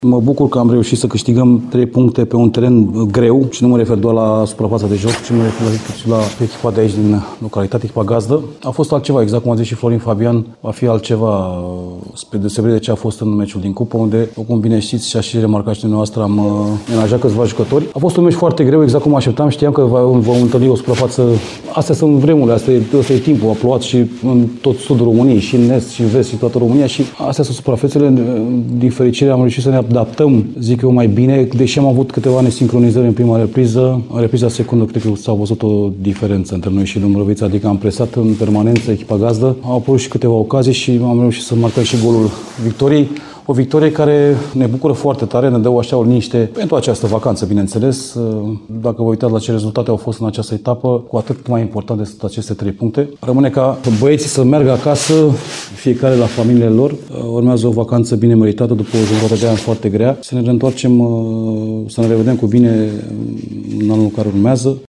Mă bucur că am reușit să câștigăm 3 puncte pe un teren greu și nu mă refer doar la suprafața de joc, ci mă refer și la echipa de aici din localitate, echipa gazdă. A fost altceva, exact cum a zis și Florin Fabian, va fi altceva spre deosebire de ce a fost în meciul din cupă, unde, cum bine știți și a și remarcat și dumneavoastră, am menajat câțiva jucători. A fost un meci foarte greu, exact cum așteptam, știam că vom întâlni o suprafață. Astea sunt vremurile, asta e timpul, a plouat și în tot sudul României, și în est, și în vest, și toată România, și astea sunt suprafețele. Din fericire am reușit să ne adaptăm, zic eu, mai bine, deși am avut câteva nesincronizări în prima repriză. În repriza secundă cred că s-a văzut o diferență între noi și Dâmbrăvița, adică am presat în permanență echipa gazdă. Au apărut și câteva ocazii și am reușit să marcăm și golul victoriei. O victorie care ne bucură foarte tare, ne dă așa o liniște pentru această vacanță, bineînțeles. Dacă vă uitați la ce rezultate au fost în această etapă, cu atât mai importante sunt aceste 3 puncte. Rămâne ca băieții să meargă acasă, fiecare la familiile lor. Urmează o vacanță bine meritată după o jumătate de an foarte grea. Să ne reîntoarcem, să ne revedem cu bine în anul care urmează.